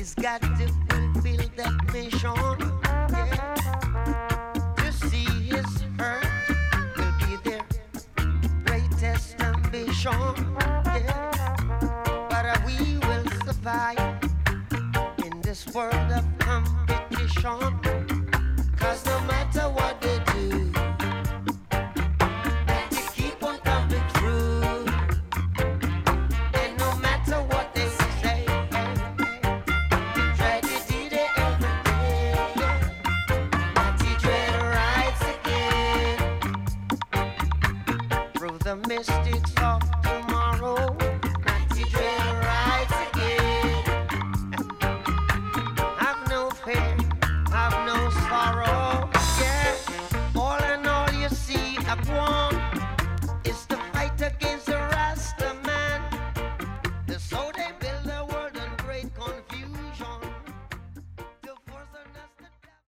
He's got to fulfill that mission. Yeah. To see his hurt will be their greatest ambition. Yeah. But we will survive in this world of competition. 'Cause no matter what they do, they keep on coming through. And no matter what they say, tragedy they every day. Natty Dread rides again through the mystics of tomorrow. Natty Dread rides again. Have no fear, have no sorrow. Yeah, all in all you see I've won is the fight against the Rasta man. So they build a wall.